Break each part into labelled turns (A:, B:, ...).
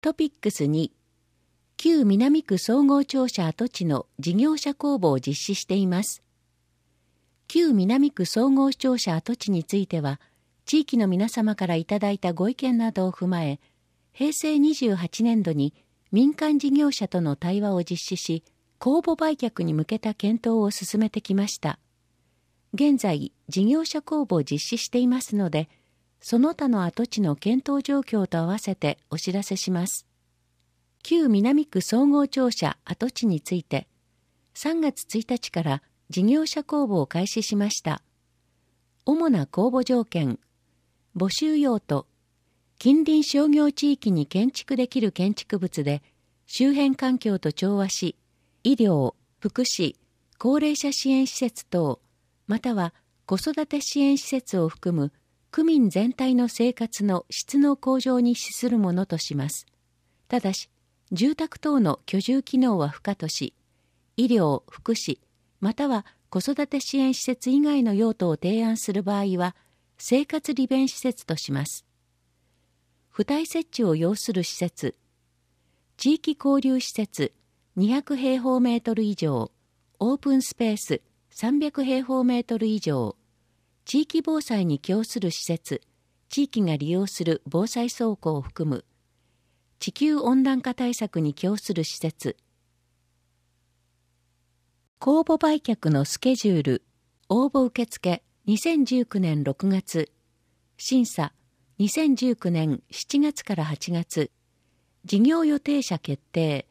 A: トピックス2、旧南区総合庁舎跡地の事業者公募を実施しています。旧南区総合庁舎跡地については、地域の皆様からいただいたご意見などを踏まえ、平成28年度に民間事業者との対話を実施し、公募売却に向けた検討を進めてきました。現在、事業者公募を実施していますので、その他の跡地の検討状況と合わせてお知らせします。旧南区総合庁舎跡地について、3月1日から事業者公募を開始しました。主な公募条件、募集用途、近隣商業地域に建築できる建築物で、周辺環境と調和し、医療、福祉、高齢者支援施設等、または子育て支援施設を含む区民全体の生活の質の向上に資するものとします。ただし、住宅等の居住機能は不可とし、医療、福祉、または子育て支援施設以外の用途を提案する場合は、生活利便施設とします。付帯設置を要する施設、地域交流施設200平方メートル以上、オープンスペース300平方メートル以上、地域防災に供する施設、地域が利用する防災倉庫を含む、地球温暖化対策に供する施設。公募売却のスケジュール、応募受付2019年6月、審査2019年7月から8月、事業予定者決定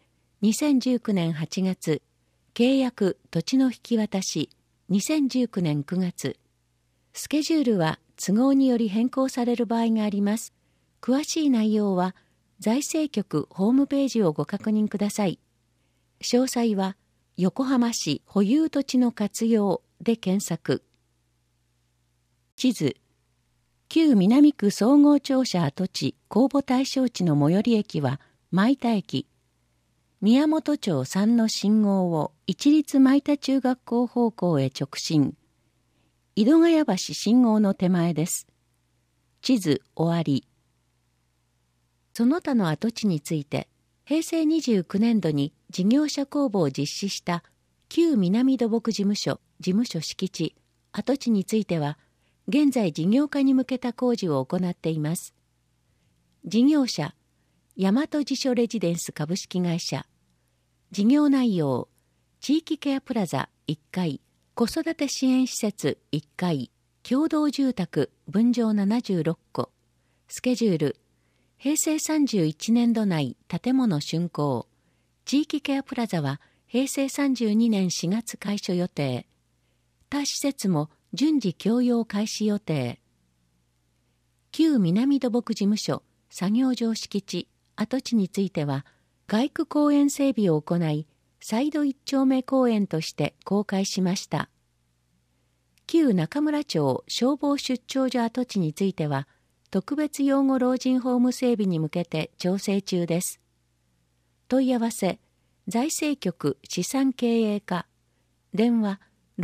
A: 2019年8月、契約土地の引き渡し2019年9月。スケジュールは都合により変更される場合があります。詳しい内容は財政局ホームページをご確認ください。詳細は横浜市保有土地の活用で検索。地図、旧南区総合庁舎跡地公募対象地の最寄り駅は前田駅。宮本町3の信号を一律前田中学校方向へ直進。井戸ヶ谷橋信号の手前です。地図終わり。その他の跡地について、平成29年度に事業者公募を実施した旧南土木事務所敷地跡地については、現在事業化に向けた工事を行っています。事業者、大和地所レジデンス株式会社。事業内容、地域ケアプラザ1階、子育て支援施設1階、共同住宅分譲76戸。スケジュール、平成31年度内建物竣工。地域ケアプラザは平成32年4月開所予定。他施設も順次供用開始予定。旧南土木事務所作業場敷地跡地については、街区公園整備を行い、再度一丁目公園として公開しました。旧中村町消防出張所跡地については、特別養護老人ホーム整備に向けて調整中です。問い合わせ、財政局資産経営課、電話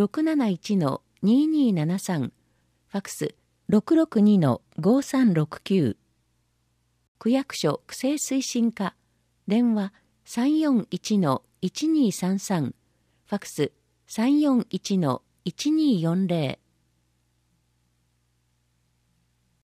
A: 671-2273、ファクス 662-5369、区役所区政推進課、電話 341-1233、ファクス 341-1240、